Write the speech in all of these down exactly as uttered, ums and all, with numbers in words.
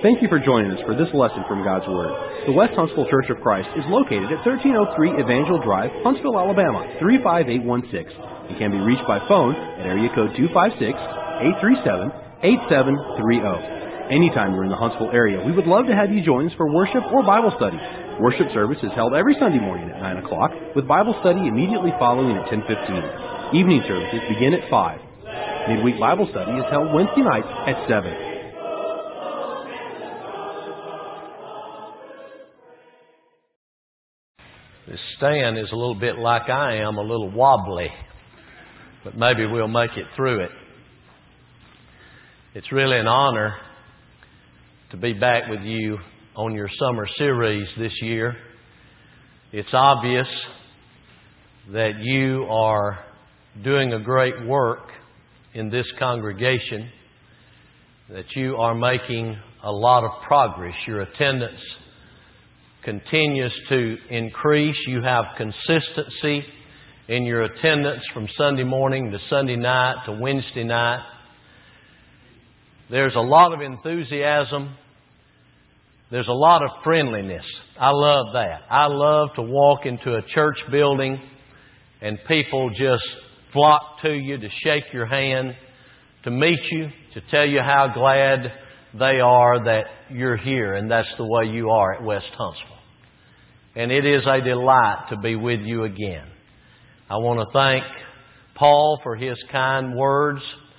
Thank you for joining us for this lesson from God's Word. The West Huntsville Church of Christ is located at thirteen oh three Evangel Drive, Huntsville, Alabama, three five eight one six, and can be reached by phone at area code two five six, eight three seven, eight seven three zero. Anytime you're in the Huntsville area, we would love to have you join us for worship or Bible study. Worship service is held every Sunday morning at nine o'clock, with Bible study immediately following at ten fifteen. Evening services begin at five. Midweek Bible study is held Wednesday nights at seven. This stand is a little bit like I am, a little wobbly, but maybe we'll make it through it. It's really an honor to be back with you on your summer series this year. It's obvious that you are doing a great work in this congregation, that you are making a lot of progress. Your attendance continues to increase. You have consistency in your attendance from Sunday morning to Sunday night to Wednesday night. There's a lot of enthusiasm. There's a lot of friendliness. I love that. I love to walk into a church building and people just flock to you to shake your hand, to meet you, to tell you how glad they are that you're here, and that's the way you are at West Huntsville. And it is a delight to be with you again. I want to thank Paul for his kind words.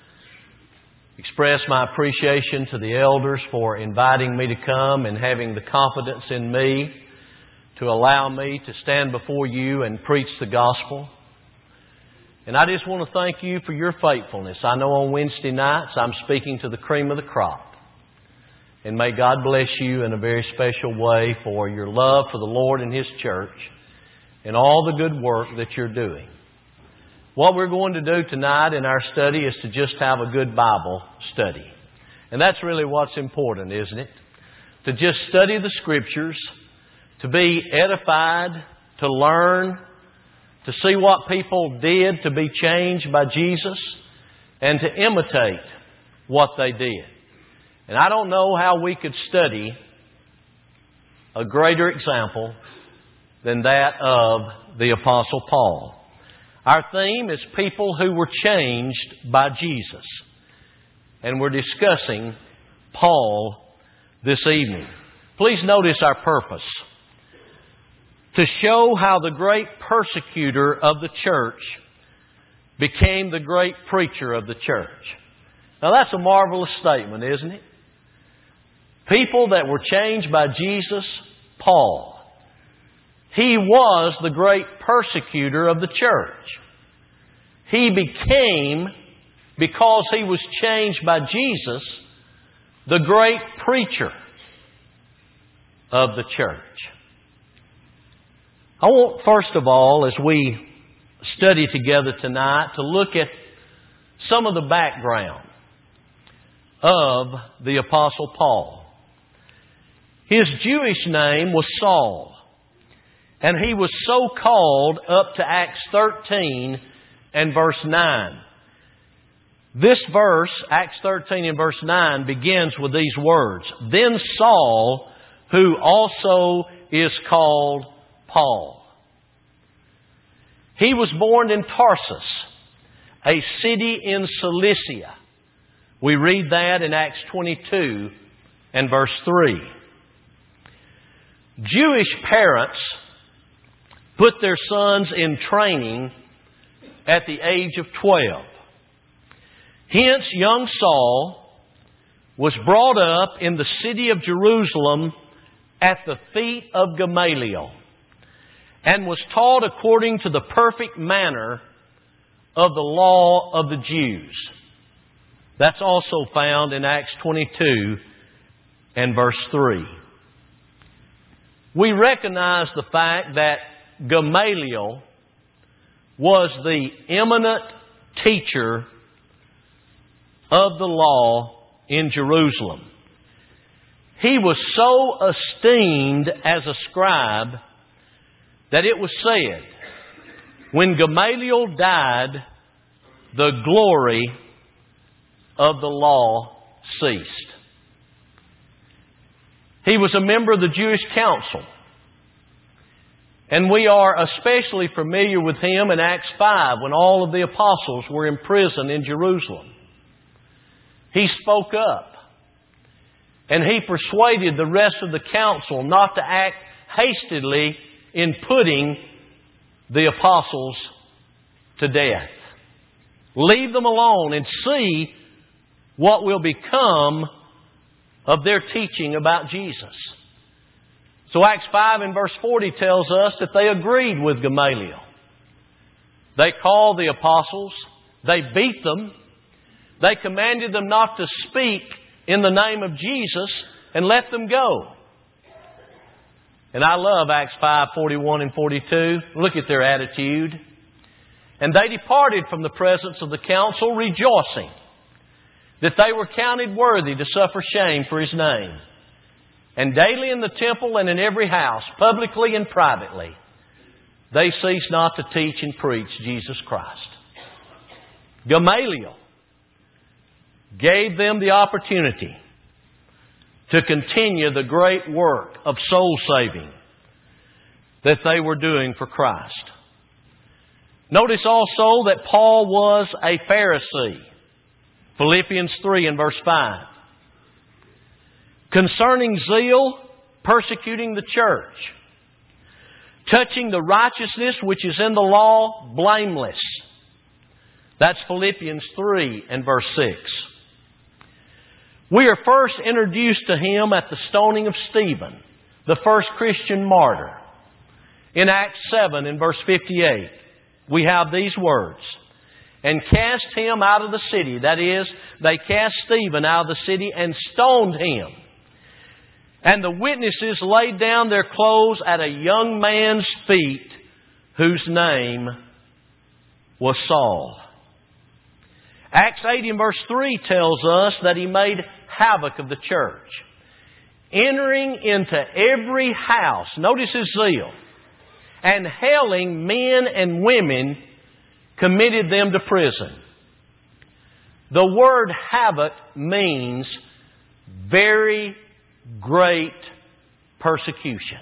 Express my appreciation to the elders for inviting me to come and having the confidence in me to allow me to stand before you and preach the gospel. And I just want to thank you for your faithfulness. I know on Wednesday nights I'm speaking to the cream of the crop. And may God bless you in a very special way for your love for the Lord and His church and all the good work that you're doing. What we're going to do tonight in our study is to just have a good Bible study. And that's really what's important, isn't it? To just study the Scriptures, to be edified, to learn, to see what people did to be changed by Jesus, and to imitate what they did. And I don't know how we could study a greater example than that of the Apostle Paul. Our theme is people who were changed by Jesus. And we're discussing Paul this evening. Please notice our purpose. To show how the great persecutor of the church became the great preacher of the church. Now that's a marvelous statement, isn't it? People that were changed by Jesus, Paul. He was the great persecutor of the church. He became, because he was changed by Jesus, the great preacher of the church. I want, first of all, as we study together tonight, to look at some of the background of the Apostle Paul. His Jewish name was Saul, and he was so called up to Acts thirteen and verse nine. This verse, Acts thirteen and verse nine, begins with these words. Then Saul, who also is called Paul. He was born in Tarsus, a city in Cilicia. We read that in Acts twenty-two and verse three. Jewish parents put their sons in training at the age of twelve. Hence, young Saul was brought up in the city of Jerusalem at the feet of Gamaliel and was taught according to the perfect manner of the law of the Jews. That's also found in Acts twenty-two and verse three. We recognize the fact that Gamaliel was the eminent teacher of the law in Jerusalem. He was so esteemed as a scribe that it was said, when Gamaliel died, the glory of the law ceased. He was a member of the Jewish council. And we are especially familiar with him in Acts five when all of the apostles were in prison in Jerusalem. He spoke up. And he persuaded the rest of the council not to act hastily in putting the apostles to death. Leave them alone and see what will become of their teaching about Jesus. So Acts five and verse forty tells us that they agreed with Gamaliel. They called the apostles. They beat them. They commanded them not to speak in the name of Jesus and let them go. And I love Acts five, forty-one and forty-two. Look at their attitude. And they departed from the presence of the council, rejoicing that they were counted worthy to suffer shame for His name. And daily in the temple and in every house, publicly and privately, they ceased not to teach and preach Jesus Christ. Gamaliel gave them the opportunity to continue the great work of soul saving that they were doing for Christ. Notice also that Paul was a Pharisee. Philippians three and verse five. Concerning zeal, persecuting the church. Touching the righteousness which is in the law, blameless. That's Philippians three and verse six. We are first introduced to him at the stoning of Stephen, the first Christian martyr. In Acts seven and verse fifty-eight, we have these words. And cast him out of the city. That is, they cast Stephen out of the city and stoned him. And the witnesses laid down their clothes at a young man's feet, whose name was Saul. Acts eight and verse three tells us that he made havoc of the church, entering into every house, notice his zeal, and hailing men and women, committed them to prison. The word havoc means very great persecution.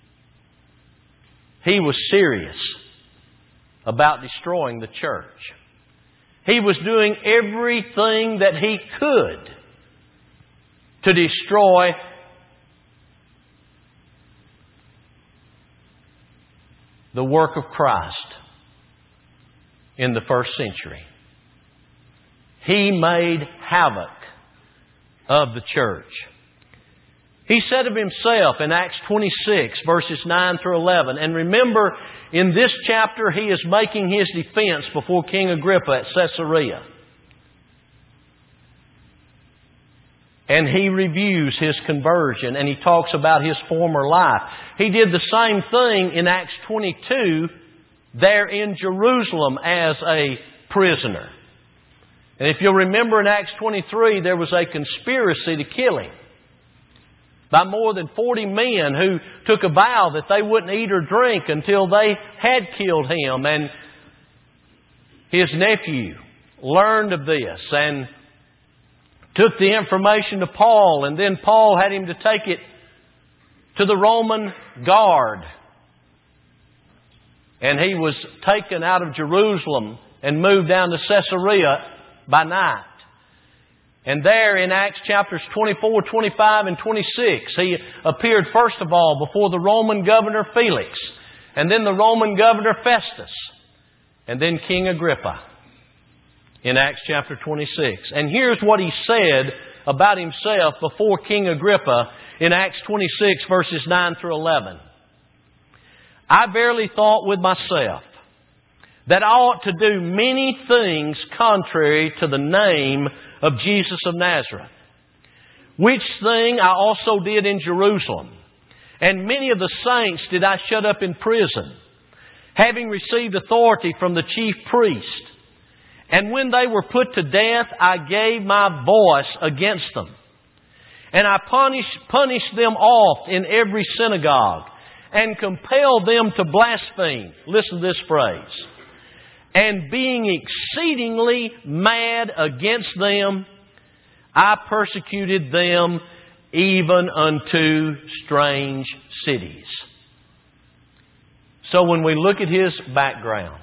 He was serious about destroying the church. He was doing everything that he could to destroy the work of Christ in the first century. He made havoc of the church. He said of himself in Acts twenty-six, verses nine through eleven, and remember, in this chapter he is making his defense before King Agrippa at Caesarea. And he reviews his conversion and he talks about his former life. He did the same thing in Acts twenty-two, there in Jerusalem as a prisoner. And if you'll remember in Acts twenty-three, there was a conspiracy to kill him by more than forty men who took a vow that they wouldn't eat or drink until they had killed him. And his nephew learned of this and took the information to Paul, and then Paul had him to take it to the Roman guard. And he was taken out of Jerusalem and moved down to Caesarea by night. And there in Acts chapters twenty-four, twenty-five, and twenty-six, he appeared first of all before the Roman governor Felix, and then the Roman governor Festus, and then King Agrippa in Acts chapter twenty-six. And here's what he said about himself before King Agrippa in Acts twenty-six, verses nine through eleven. I verily thought with myself that I ought to do many things contrary to the name of Jesus of Nazareth, which thing I also did in Jerusalem. And many of the saints did I shut up in prison, having received authority from the chief priest. And when they were put to death, I gave my voice against them. And I punished, punished them oft in every synagogue, and compelled them to blaspheme. Listen to this phrase. And being exceedingly mad against them, I persecuted them even unto strange cities. So when we look at his background,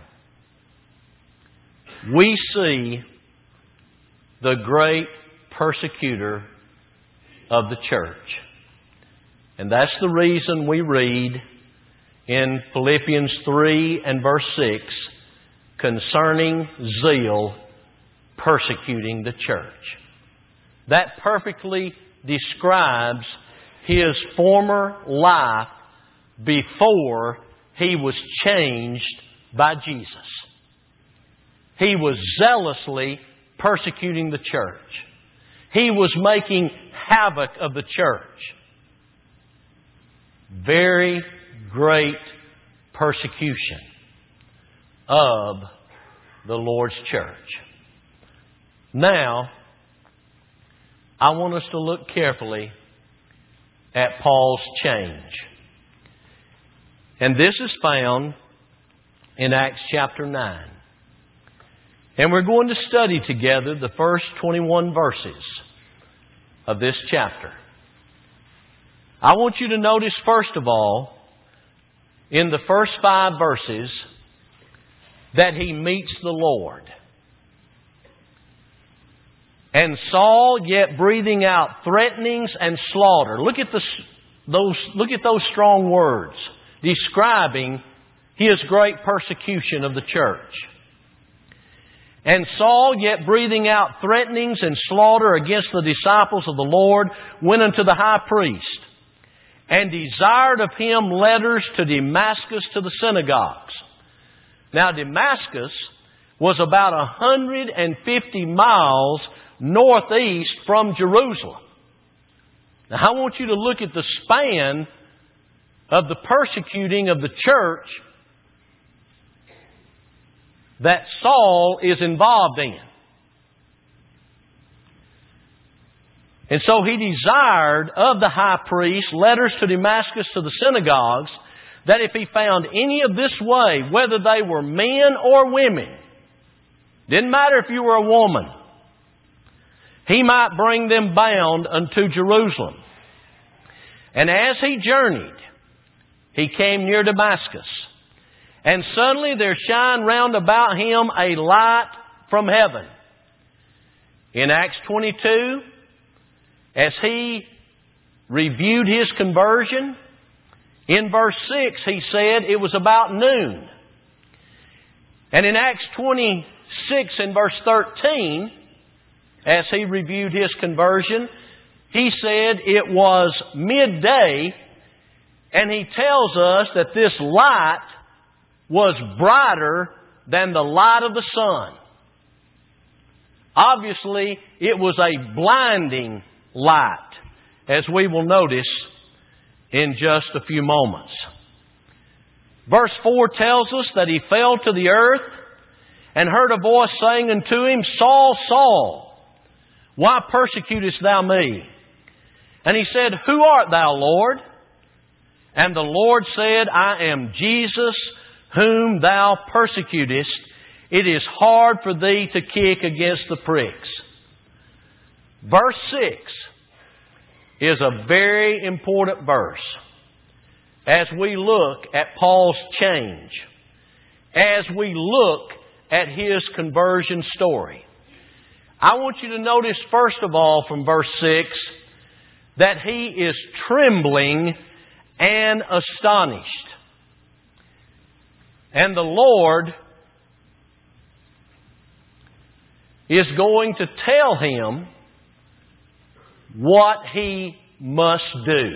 we see the great persecutor of the church. And that's the reason we read in Philippians three and verse six concerning zeal persecuting the church. That perfectly describes his former life before he was changed by Jesus. He was zealously persecuting the church. He was making havoc of the church. Very great persecution of the Lord's church. Now, I want us to look carefully at Paul's change. And this is found in Acts chapter nine. And we're going to study together the first twenty-one verses of this chapter. I want you to notice, first of all, in the first five verses, that he meets the Lord. And Saul, yet breathing out threatenings and slaughter. Look at the, those, look at those strong words describing his great persecution of the church. And Saul, yet breathing out threatenings and slaughter against the disciples of the Lord, went unto the high priest, and desired of him letters to Damascus to the synagogues. Now Damascus was about a hundred and fifty miles northeast from Jerusalem. Now I want you to look at the span of the persecuting of the church that Saul is involved in. And so he desired of the high priest letters to Damascus to the synagogues, that if he found any of this way, whether they were men or women, didn't matter if you were a woman, he might bring them bound unto Jerusalem. And as he journeyed, he came near Damascus. And suddenly there shined round about him a light from heaven. In Acts twenty-two, as he reviewed his conversion, in verse six he said it was about noon. And in Acts twenty-six and verse thirteen, as he reviewed his conversion, he said it was midday, and he tells us that this light was brighter than the light of the sun. Obviously, it was a blinding light, as we will notice in just a few moments. Verse four tells us that he fell to the earth and heard a voice saying unto him, Saul, Saul, why persecutest thou me? And he said, Who art thou, Lord? And the Lord said, I am Jesus, whom thou persecutest. It is hard for thee to kick against the pricks. Verse six is a very important verse as we look at Paul's change, as we look at his conversion story. I want you to notice, first of all, from verse six, that he is trembling and astonished. And the Lord is going to tell him what he must do.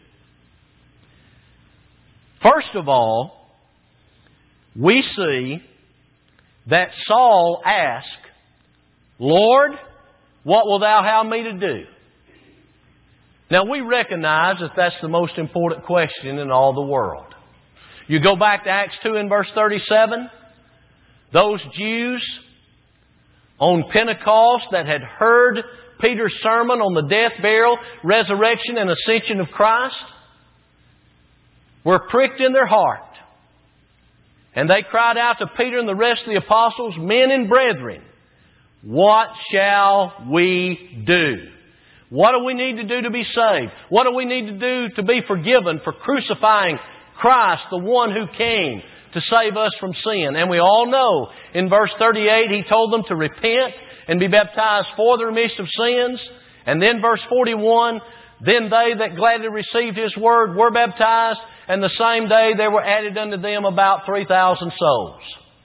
First of all, we see that Saul asked, Lord, what wilt thou have me to do? Now we recognize that that's the most important question in all the world. You go back to Acts two and verse thirty-seven. Those Jews on Pentecost that had heard Peter's sermon on the death, burial, resurrection, and ascension of Christ were pricked in their heart. And they cried out to Peter and the rest of the apostles, Men and brethren, what shall we do? What do we need to do to be saved? What do we need to do to be forgiven for crucifying Christ, the one who came to save us from sin? And we all know in verse thirty-eight, He told them to repent and be baptized for the remission of sins. And then verse forty-one, then they that gladly received His word were baptized, and the same day there were added unto them about three thousand souls.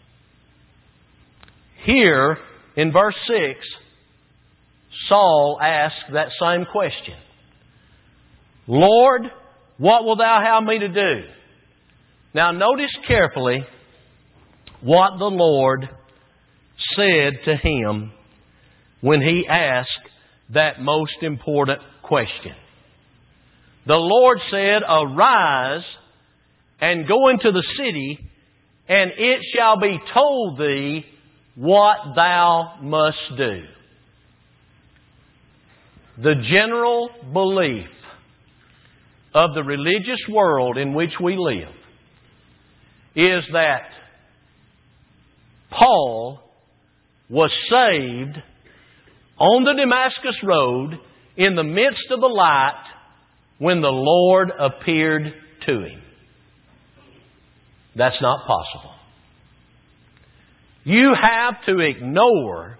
Here, in verse six, Saul asked that same question. Lord, what wilt Thou have me to do? Now notice carefully what the Lord said to him when he asked that most important question. The Lord said, arise and go into the city, and it shall be told thee what thou must do. The general belief of the religious world in which we live is that Paul was saved on the Damascus Road in the midst of the light when the Lord appeared to him. That's not possible. You have to ignore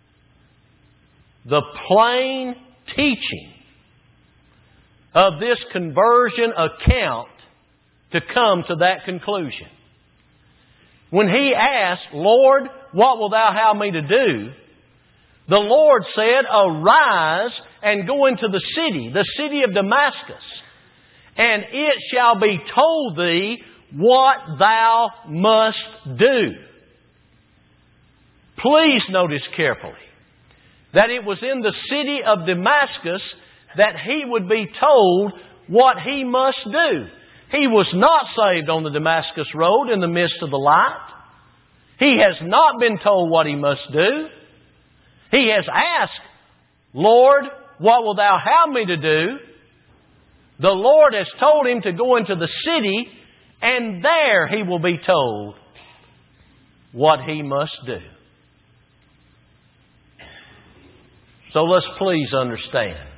the plain teaching of this conversion account to come to that conclusion. When he asked, Lord, what wilt Thou have me to do? The Lord said, arise and go into the city, the city of Damascus, and it shall be told thee what thou must do. Please notice carefully that it was in the city of Damascus that he would be told what he must do. He was not saved on the Damascus Road in the midst of the light. He has not been told what he must do. He has asked, Lord, what wilt Thou have me to do? The Lord has told him to go into the city, and there he will be told what he must do. So let's please understand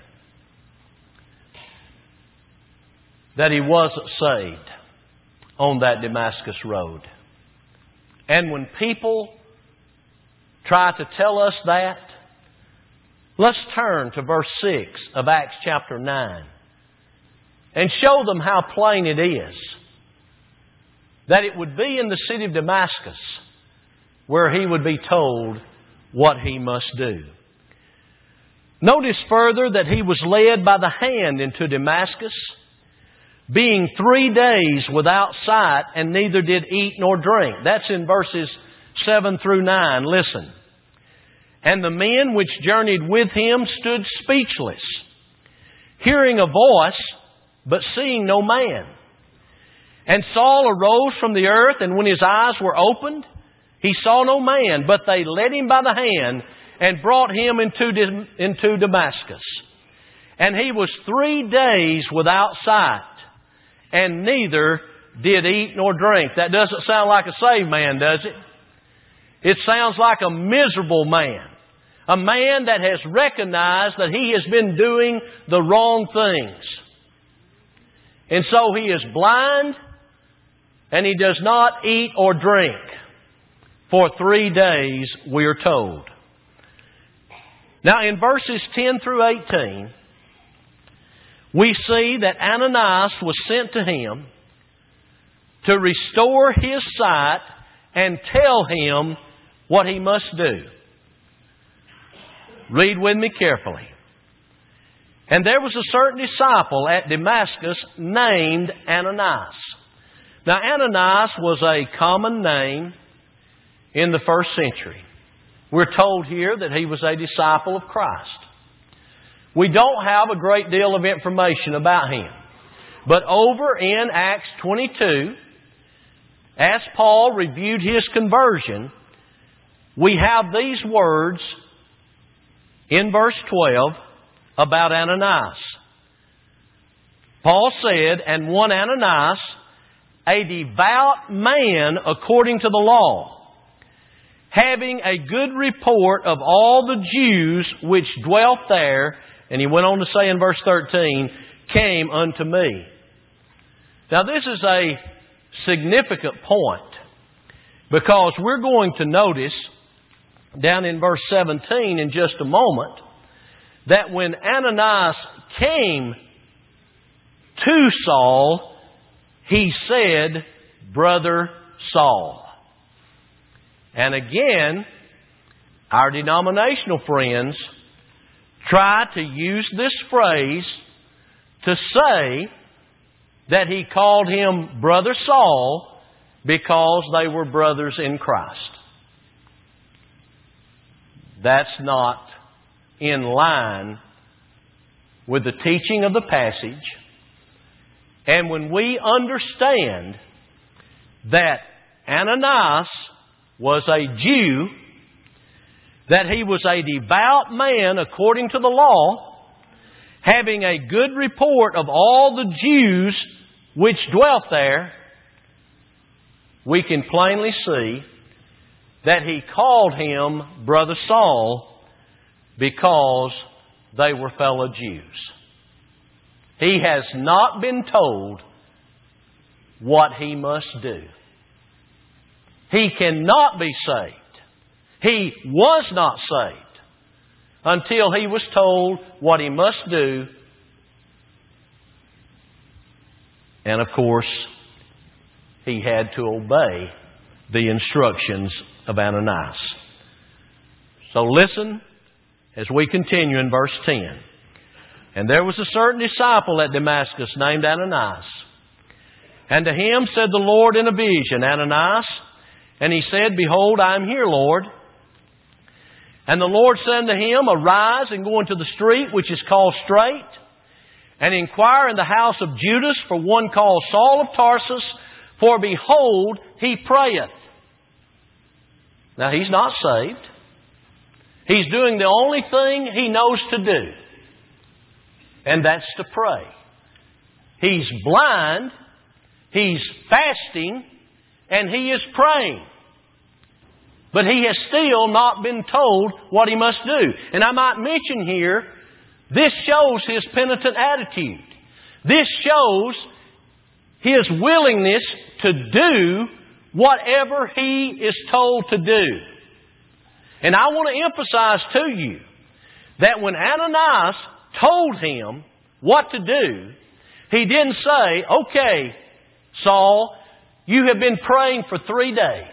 that he wasn't saved on that Damascus Road. And when people try to tell us that, let's turn to verse six of Acts chapter nine and show them how plain it is that it would be in the city of Damascus where he would be told what he must do. Notice further that he was led by the hand into Damascus, being three days without sight, and neither did eat nor drink. That's in verses seven through nine. Listen. And the men which journeyed with him stood speechless, hearing a voice, but seeing no man. And Saul arose from the earth, and when his eyes were opened, he saw no man, but they led him by the hand and brought him into, into Damascus. And he was three days without sight, and neither did eat nor drink. That doesn't sound like a saved man, does it? It sounds like a miserable man. A man that has recognized that he has been doing the wrong things. And so he is blind, and he does not eat or drink for three days, we are told. Now in verses ten through eighteen, we see that Ananias was sent to him to restore his sight and tell him what he must do. Read with me carefully. And there was a certain disciple at Damascus named Ananias. Now Ananias was a common name in the first century. We're told here that he was a disciple of Christ. We don't have a great deal of information about him. But over in Acts twenty-two, as Paul reviewed his conversion, we have these words in verse twelve about Ananias. Paul said, and one Ananias, a devout man according to the law, having a good report of all the Jews which dwelt there, And he went on to say in verse thirteen, came unto me. Now this is a significant point, because we're going to notice down in verse seventeen in just a moment that when Ananias came to Saul, he said, Brother Saul. And again, our denominational friends try to use this phrase to say that he called him Brother Saul because they were brothers in Christ. That's not in line with the teaching of the passage. And when we understand that Ananias was a Jew, that he was a devout man according to the law, having a good report of all the Jews which dwelt there, we can plainly see that he called him Brother Saul because they were fellow Jews. He has not been told what he must do. He cannot be saved. He was not saved until he was told what he must do. And of course, he had to obey the instructions of Ananias. So listen as we continue in verse ten. And there was a certain disciple at Damascus named Ananias. And to him said the Lord in a vision, Ananias. And he said, Behold, I am here, Lord. And the Lord said unto him, Arise and go into the street which is called Straight, and inquire in the house of Judas for one called Saul of Tarsus, for behold, he prayeth. Now, he's not saved. He's doing the only thing he knows to do, and that's to pray. He's blind, he's fasting, and he is praying. But he has still not been told what he must do. And I might mention here, this shows his penitent attitude. This shows his willingness to do whatever he is told to do. And I want to emphasize to you that when Ananias told him what to do, he didn't say, Okay, Saul, you have been praying for three days.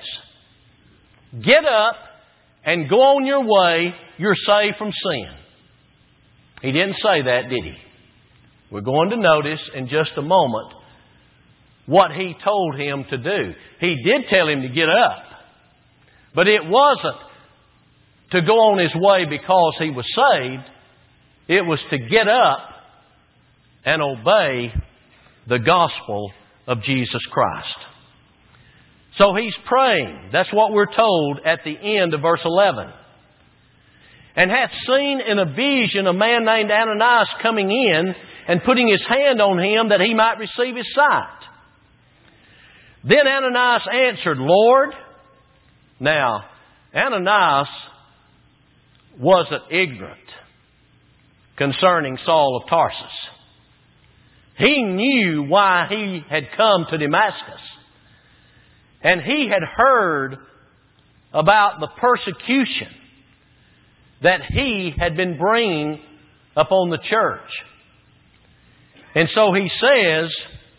Get up and go on your way. You're saved from sin. He didn't say that, did he? We're going to notice in just a moment what he told him to do. He did tell him to get up. But it wasn't to go on his way because he was saved. It was to get up and obey the gospel of Jesus Christ. So he's praying. That's what we're told at the end of verse eleven. And hath seen in a vision a man named Ananias coming in and putting his hand on him that he might receive his sight. Then Ananias answered, Lord. Now, Ananias wasn't ignorant concerning Saul of Tarsus. He knew why he had come to Damascus. And he had heard about the persecution that he had been bringing upon the church. And so he says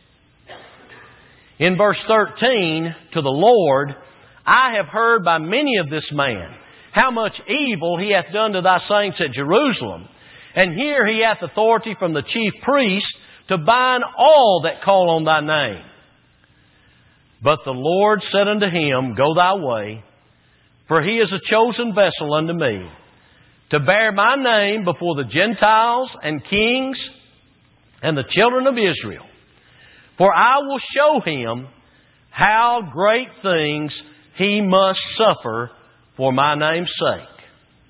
in verse thirteen to the Lord, I have heard by many of this man how much evil he hath done to thy saints at Jerusalem. And here he hath authority from the chief priest to bind all that call on thy name. But the Lord said unto him, Go thy way, for he is a chosen vessel unto me, to bear my name before the Gentiles and kings and the children of Israel. For I will show him how great things he must suffer for my name's sake.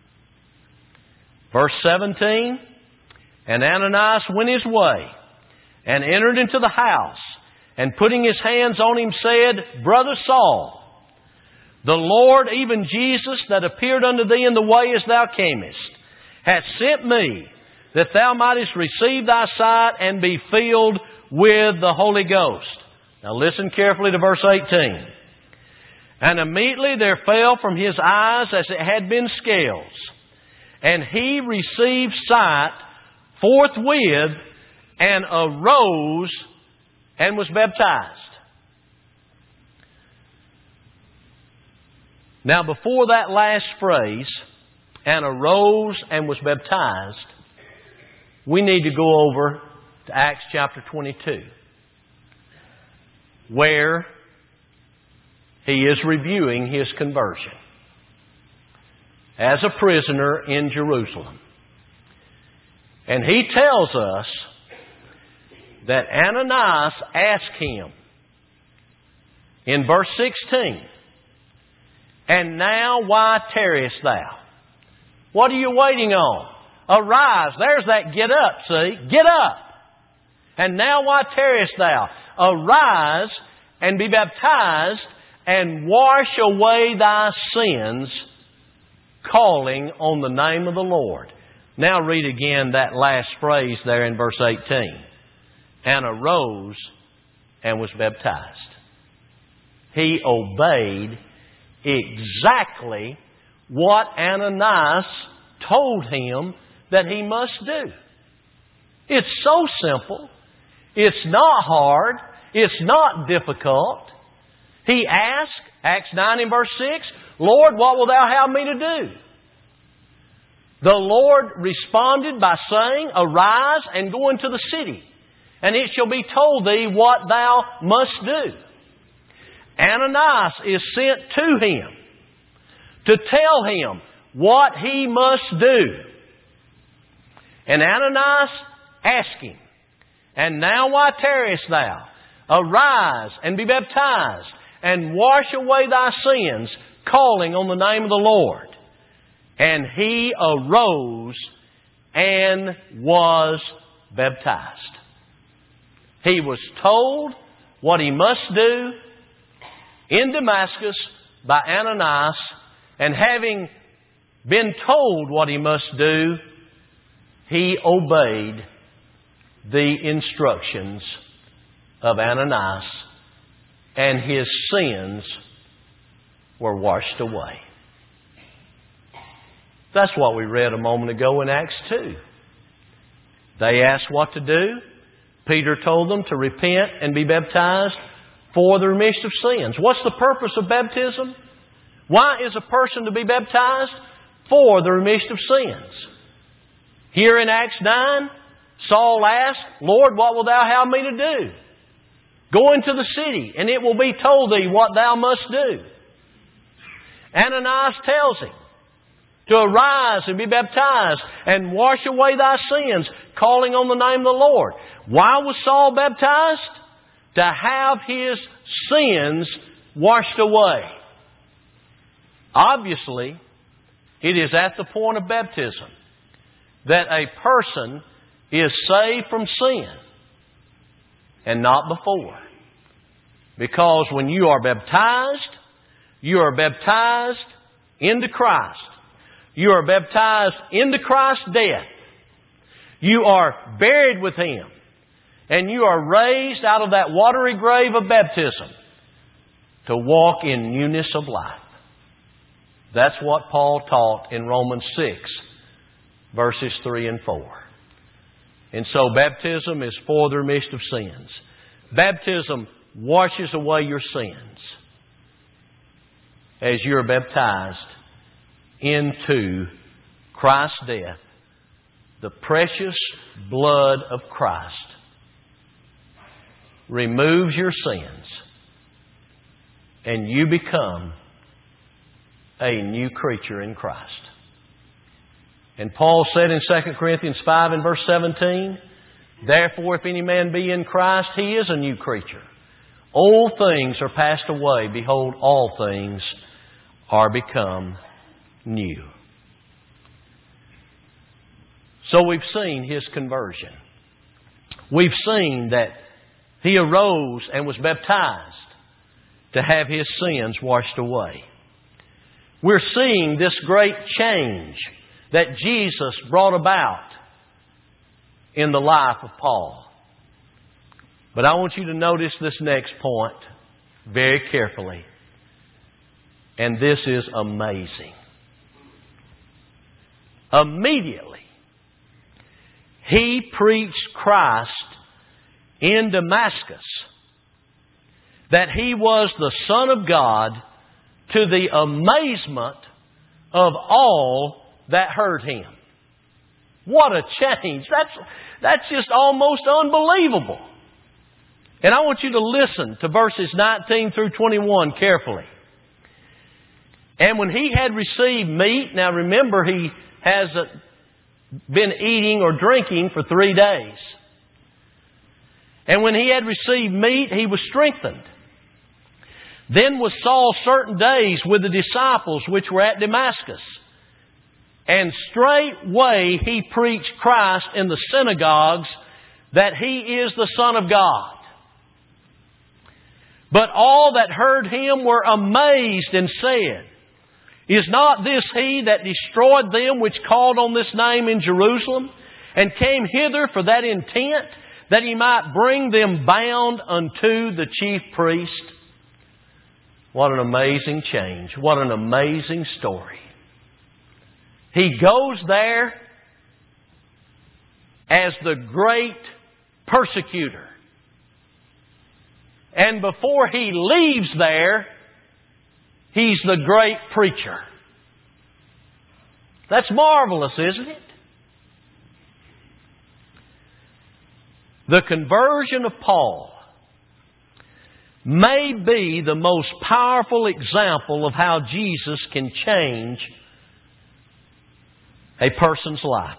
Verse seventeen, And Ananias went his way, and entered into the house, and putting his hands on him said, Brother Saul, the Lord, even Jesus, that appeared unto thee in the way as thou camest, hath sent me that thou mightest receive thy sight and be filled with the Holy Ghost. Now listen carefully to verse eighteen. And immediately there fell from his eyes as it had been scales, and he received sight forthwith, and arose and was baptized. Now before that last phrase, and arose and was baptized, we need to go over to Acts chapter twenty-two, where he is reviewing his conversion as a prisoner in Jerusalem. And he tells us that Ananias asked him in verse sixteen, and now why tarriest thou? What are you waiting on? Arise. There's that get up, see? Get up. And now why tarriest thou? Arise and be baptized and wash away thy sins, calling on the name of the Lord. Now read again that last phrase there in verse eighteen. And arose and was baptized. He obeyed exactly what Ananias told him that he must do. It's so simple. It's not hard. It's not difficult. He asked, Acts nine and verse six, Lord, what wilt thou have me to do? The Lord responded by saying, arise and go into the city, and it shall be told thee what thou must do. Ananias is sent to him to tell him what he must do. And Ananias asked him, and now why tarriest thou? Arise and be baptized and wash away thy sins, calling on the name of the Lord. And he arose and was baptized. He was told what he must do in Damascus by Ananias, and having been told what he must do, he obeyed the instructions of Ananias, and his sins were washed away. That's what we read a moment ago in Acts two. They asked what to do. Peter told them to repent and be baptized for the remission of sins. What's the purpose of baptism? Why is a person to be baptized? For the remission of sins. Here in Acts nine, Saul asked, Lord, what wilt thou have me to do? Go into the city, and it will be told thee what thou must do. Ananias tells him to arise and be baptized and wash away thy sins, calling on the name of the Lord. Why was Saul baptized? To have his sins washed away. Obviously, it is at the point of baptism that a person is saved from sin, and not before. Because when you are baptized, you are baptized into Christ. You are baptized into Christ's death. You are buried with Him. And you are raised out of that watery grave of baptism to walk in newness of life. That's what Paul taught in Romans six, verses three and four. And so baptism is for the remission of sins. Baptism washes away your sins as you are baptized into Christ's death, the precious blood of Christ removes your sins, and you become a new creature in Christ. And Paul said in Second Corinthians five and verse seventeen, therefore, if any man be in Christ, he is a new creature. Old things are passed away. Behold, all things are become new. So we've seen his conversion. We've seen that he arose and was baptized to have his sins washed away. We're seeing this great change that Jesus brought about in the life of Paul. But I want you to notice this next point very carefully. And this is amazing. Immediately, he preached Christ in Damascus, that He was the Son of God, to the amazement of all that heard Him. What a change. That's, that's just almost unbelievable. And I want you to listen to verses nineteen through twenty-one carefully. And when he had received meat, now remember he has been eating or drinking for three days. And when he had received meat, he was strengthened. Then was Saul certain days with the disciples which were at Damascus. And straightway he preached Christ in the synagogues, that He is the Son of God. But all that heard Him were amazed and said, Is not this He that destroyed them which called on this name in Jerusalem, and came hither for that intent, that He might bring them bound unto the chief priest? What an amazing change. What an amazing story. He goes there as the great persecutor. And before he leaves there, he's the great preacher. That's marvelous, isn't it? The conversion of Paul may be the most powerful example of how Jesus can change a person's life.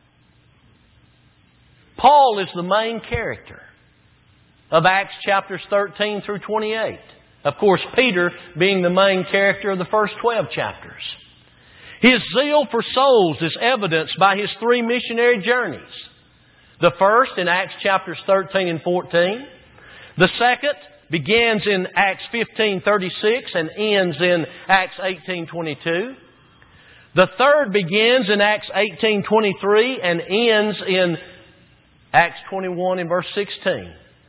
Paul is the main character of Acts chapters thirteen through twenty-eight. Of course, Peter being the main character of the first twelve chapters. His zeal for souls is evidenced by his three missionary journeys. The first in Acts chapters thirteen and fourteen. The second begins in Acts fifteen thirty-six and ends in Acts eighteen twenty-two. The third begins in Acts eighteen twenty-three and ends in Acts twenty-one and verse sixteen.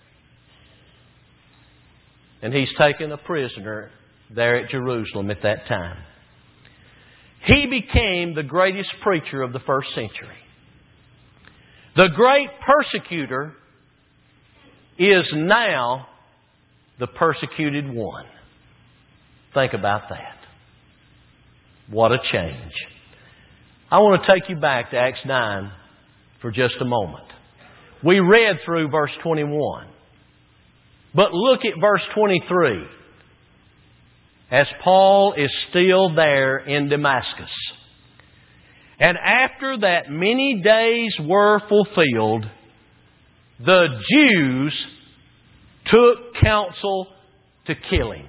And he's taken a prisoner there at Jerusalem at that time. He became the greatest preacher of the first century. The great persecutor is now the persecuted one. Think about that. What a change. I want to take you back to Acts nine for just a moment. We read through verse twenty-one. But look at verse twenty-three. As Paul is still there in Damascus. And after that many days were fulfilled, the Jews took counsel to kill him.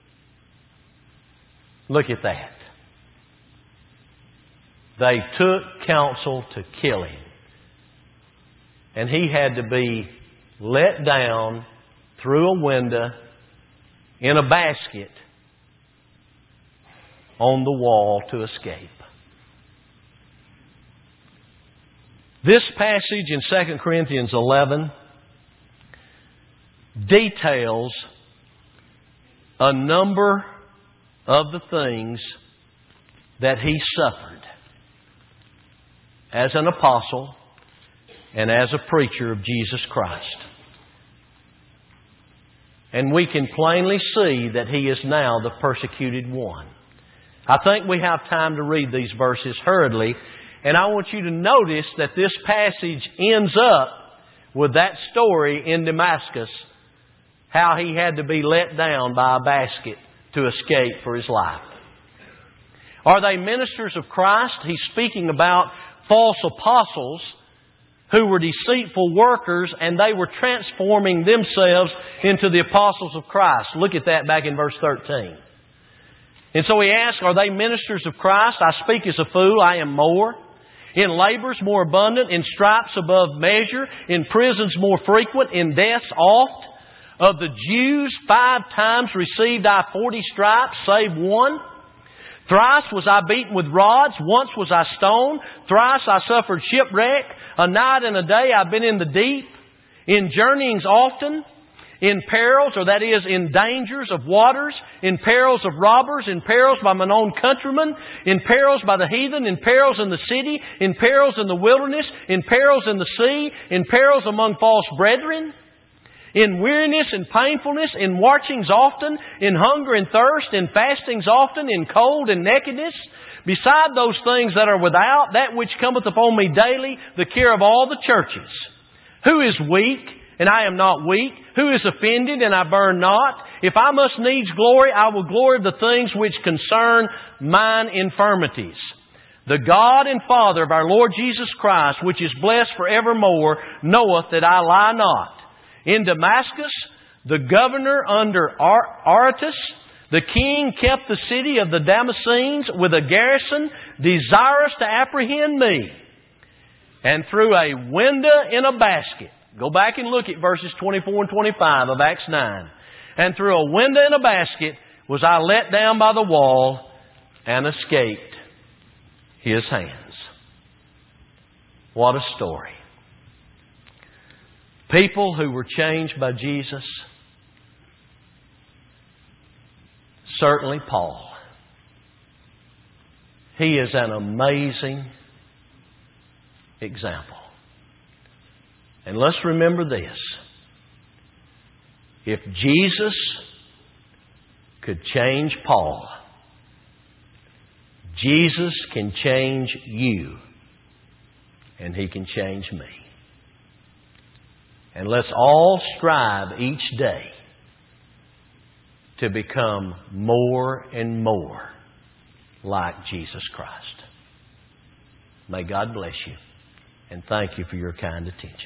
Look at that. They took counsel to kill him. And he had to be let down through a window in a basket on the wall to escape. This passage in Second Corinthians eleven details a number of the things that he suffered as an apostle and as a preacher of Jesus Christ. And we can plainly see that he is now the persecuted one. I think we have time to read these verses hurriedly. And I want you to notice that this passage ends up with that story in Damascus, how he had to be let down by a basket to escape for his life. Are they ministers of Christ? He's speaking about false apostles who were deceitful workers, and they were transforming themselves into the apostles of Christ. Look at that back in verse thirteen. And so he asks, are they ministers of Christ? I speak as a fool, I am more. In labors more abundant, in stripes above measure, in prisons more frequent, in deaths oft. Of the Jews five times received I forty stripes, save one. Thrice was I beaten with rods, once was I stoned, thrice I suffered shipwreck, a night and a day I've been in the deep, in journeyings often, in perils, or that is, in dangers of waters, in perils of robbers, in perils by mine own countrymen, in perils by the heathen, in perils in the city, in perils in the wilderness, in perils in the sea, in perils among false brethren, in weariness and painfulness, in watchings often, in hunger and thirst, in fastings often, in cold and nakedness, beside those things that are without, that which cometh upon me daily, the care of all the churches. Who is weak, and I am not weak? Who is offended, and I burn not? If I must needs glory, I will glory of the things which concern mine infirmities. The God and Father of our Lord Jesus Christ, which is blessed forevermore, knoweth that I lie not. In Damascus, the governor under Ar- Aretas, the king kept the city of the Damascenes with a garrison, desirous to apprehend me. And through a window in a basket, go back and look at verses twenty-four and twenty-five of Acts nine. And through a window in a basket was I let down by the wall and escaped his hands. What a story. People who were changed by Jesus. Certainly Paul. He is an amazing example. And let's remember this. If Jesus could change Paul, Jesus can change you, and He can change me. And let's all strive each day to become more and more like Jesus Christ. May God bless you, and thank you for your kind attention.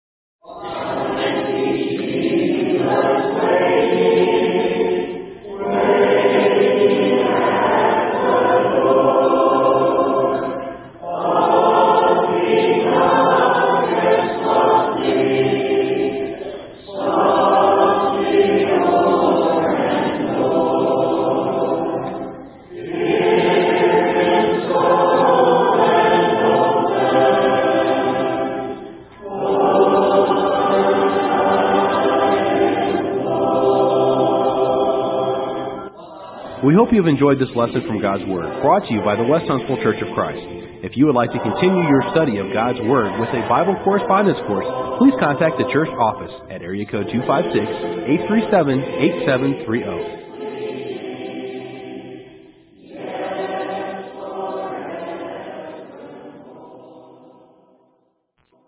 We hope you have enjoyed this lesson from God's Word, brought to you by the West Huntsville Church of Christ. If you would like to continue your study of God's Word with a Bible correspondence course, please contact the church office at area code two five six, eight three seven, eight seven three zero.